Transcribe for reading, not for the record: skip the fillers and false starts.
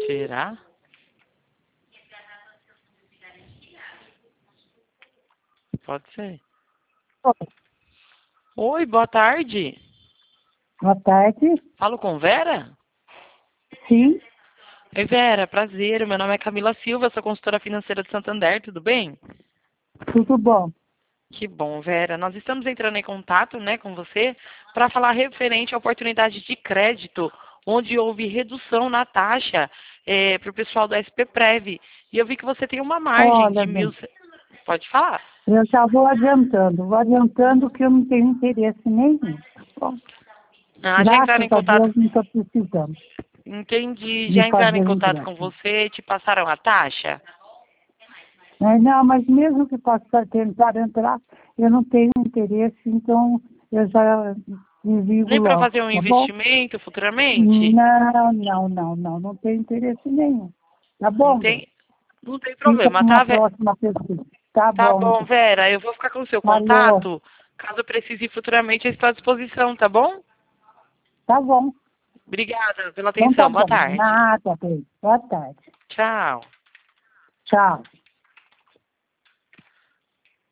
Será? Pode ser. Oi, boa tarde. Boa tarde. Falo com Vera? Sim, Oi, Vera, prazer. Meu nome é Camila Silva, sou consultora financeira de Santander, tudo bem? tudo bom. Que bom, Vera. Nós estamos entrando em contato, né, com você para falar referente à oportunidade de crédito, onde houve redução na taxa para o pessoal do SPPrev. E eu vi que você tem uma margem Olha, de bem, Pode falar. eu já vou adiantando que eu não tenho interesse nenhum. Tá bom? Ah, já entraram Graças em a contato. Deus não estou precisando Entendi. de Já entraram fazer em um contato com empréstimo. você e te passaram a taxa? Não, mas mesmo que possa tentar entrar, eu não tenho interesse, então eu já desligo Nem para logo, fazer um tá bom? investimento futuramente? Não tenho interesse nenhum. Tá Não bom, bem? tem, não tem Fica problema, para uma tá, próxima pessoa. Tá Tá bom, bom, então. Vera. Eu vou ficar com o seu Falou. contato. Caso precise futuramente, eu estou à disposição, tá bom? Tá bom. Obrigada pela Então tá atenção. Boa bom. tarde. Nada, bem. Boa tarde. Tchau. Tchau.